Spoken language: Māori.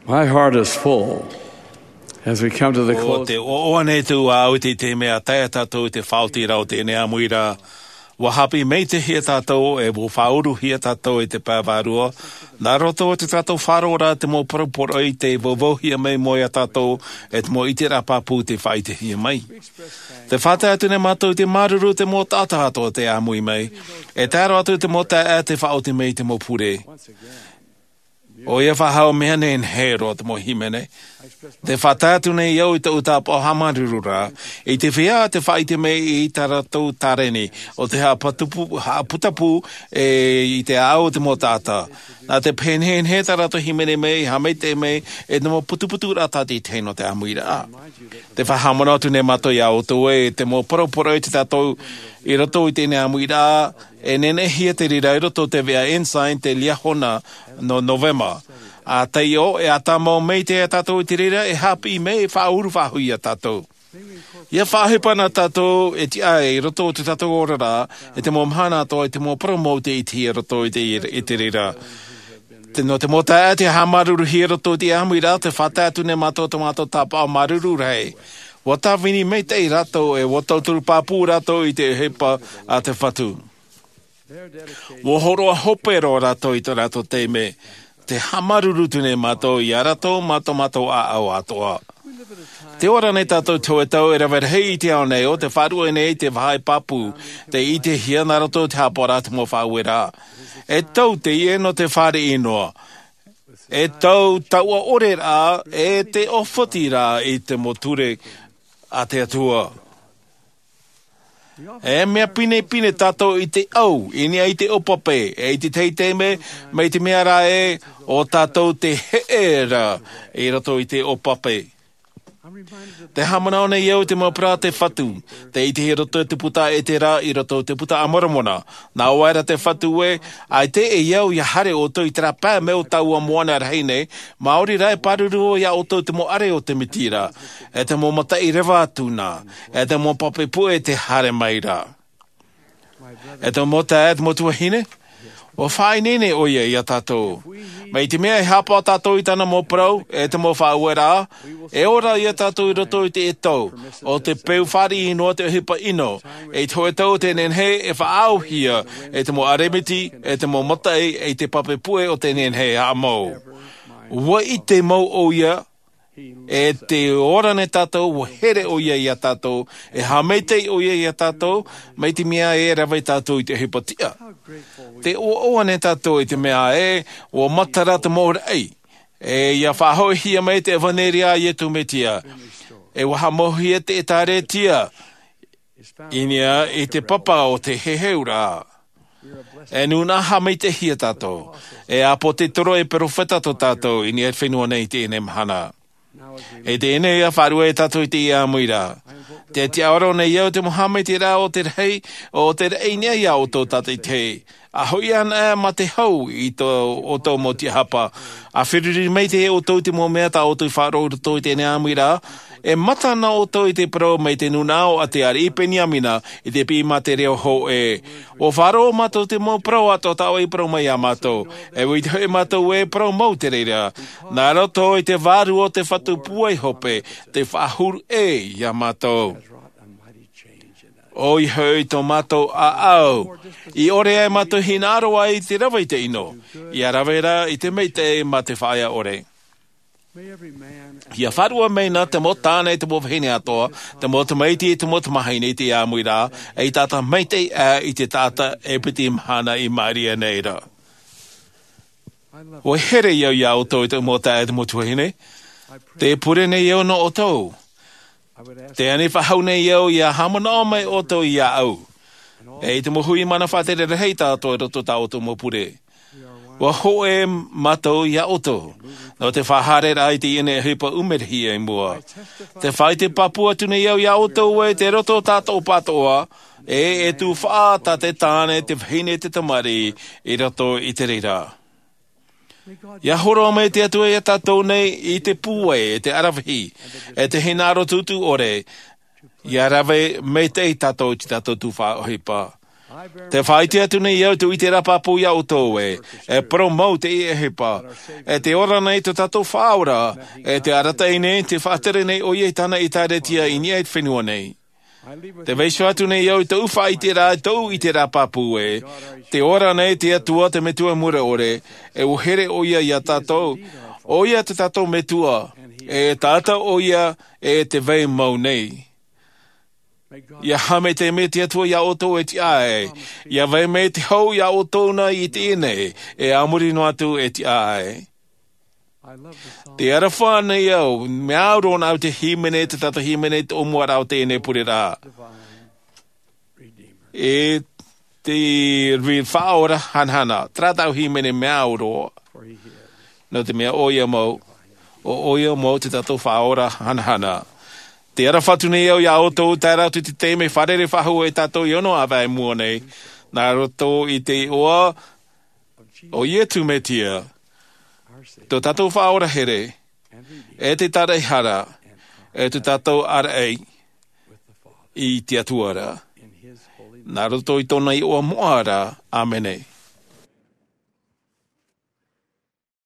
My heart is full as we come to the O close. te oone tu au te mea tae tātou te whauti rau te nea muira. Wa hapi mei te hia tātou e wo whauru hia tātou e te pāwarua. Nā roto o te tātou wharora te mō poroporo i te vovohia mei moia tātou e te mō iti rapapu te whai te hia mai. Te whata atu ne mātou te maruru te mō tāta ato te āmui mei. E tāro atu te mō tā te whaoti mei te mō pure. O ia whahau mea ne hero te mo himene. Te whatatu nei iau i te utapa o hamarurura. I te whia te whaite mei i taratou tareni. O te putapu i te ao te mo tata. Nā te penhen he taratou himene mei, hamei te mei, e te mo putuputu rata ti teino te amuira. Te whahamona tu ne mato i au tu e te mo poroporo i te tātou i roto i tēne amuira. E nene hia te rira i roto te vea ensign te liahona no November. A te o e ata mo mei te tātou i te rira e hapi mei whauru whahui a tātou. Ia whahipana tātou e ti ai i roto te tātou orara e te mo mhana ato e te mo promote i te roto i te rira. No te mota e te hamaruru hi roto te amuira te whatatu ne mato tomato tapa o maruru rei. Wata vini mei te i rato e wata uturu papu rato i te hepa a te whatu. Wo horoa hopero rato i te rato te me. Te hamaruru tune mato i arato mato a au atoa. Te ora nei tātou tuetau e rawera hei te ao nei o te wharua nei te whai papu te i te hia narato te hapora te mo whauera. E tau te ie no te whare inoa. E tau taua ore rā e te ofoti rā i te moture a te atua. E mea pine tātou i te au, inia i te opape, e i te teiteme, mei te mea rā e o tātou te heera i rato i te opape. Te hamana o nei iau te maupura te whatu, te i te roto te puta e te rā i roto te puta amoramona. Nā waira te whatu e, ai te e iau i hare o tō i te rā pā meo tau a moana reine, Māori rai paruru ia o tō te mo are o te mitira, e te mo mata i rewa tūna, e te mo pape pu e te hare maira. E te mo ta e te mo tuahine? O whai nene o ia i a tātou. Mei te mea e hapa tātou i tana mō prau, e te mō whauera, e ora i a tātou i roto i te etau, o te peu whari inoa te hipa ino, e te hoe tau te nenhe e whaau hia, e te mō aremiti, e te mō matai, e te pape pue o te nenhe a mō. Ua i te mō o ia, e te ora ne tātou, o here o ia i a tātou, e hameitei o ia i a tātou, mei te mea e rawai tātou i te hipatia. Te oa ne tātou i te mea e, o matara te mōrei, e ia whahoi hia mei te vaneria i etu metia, e waha mohi e te etare tia, inia i te papa o te heheura. E nuna hamei te hia tātou, e apo te toro e perofeta to tātou, inia e whenua nei te ene mahana. E te ene ia wharua e tātou i te ia muira. Te te aoro nei iau te mohamei te rā o te rei, o te rei nea ia o tō tātai te. A hoi ana ma te hau i tō o tō mo te hapa. A whiriri mei te he o tō te mō mea tā o tō i wharo o tō i te nea muira. E matana o tō i te pro mei te nunao a te ari i peni amina i te pima te reo ho e. O wharo o mato te mō pro ato tau i pro mai a mato. E wui te mato e pro mau te reira. Nā roto i te varu o te whatu puai hope, te whahuru e i a mato. O i hoi tō mato a au. I ore ai mato hinaro ai te rawa i te ino. I a rawera i te meite ma te whaia ore. Ia wharua mei na te mo tāne te mo whene atoa, te mo te meiti te mo te mahaine te āmuira, e i tāta meite i te tāta e piti mhana i Maria neira. O here iau iau tō i te mo tāe te mo tuahine, te pure nei iau no o tau. Te ane whahau nei iau ia hamana o mai o tau i au. E i te mo hui mana whatere rehei tātou i roto tā o tō mo pure. Wa ho e matou ia oto. No te whahare rai te ine hipa umerhi e mua. Te whai te papua tune iau ia oto e te roto tātou patoa, e tu whaata te tāne te whine te tamari i roto i te reira. Ia horo me te atua ia tātou nei i te pūe, e te arawhi, e te hinaro tutu ore, ia rawe me te tātou i tātou tu whaohipa. Te whaiti atu nei au tu i te rapapu i au tō e promote i e hepa. E te ora nei te tatou whaora, e te arata i nei, te whaatere nei o i tana i tāre tia i ni eit whenua nei. Te veiso atu nei au te uwha i te rā, tau i te rapapu te ora nei te atua te metua mura ore, e uhere o ia i a tatou. O ia te tatou metua, e tata o ia e te vei mau nei. Ia hame te me te atua ia oto e ti ae. Ia vei me te hau ia oto na i te ene. E amuri no atu e ti ae. Te ara whānei au. Me auro na au te himene, te tata himene te omuara au te ene pure rā. E te whaora hanhana. Tratau himene me auro. No te mea oia mau. O oia mau te tata whaora hanhana. Te ara whatu nei au ia oto, tai rau te teime wharere whahu e tātou i ono awai mua nei. Nā roto i te oa o ietu me tia. Tō tātou whaora here, e te tarei hara, e te tātou ara ei, i te atuara. Nā roto i tōna i oa moara, amene.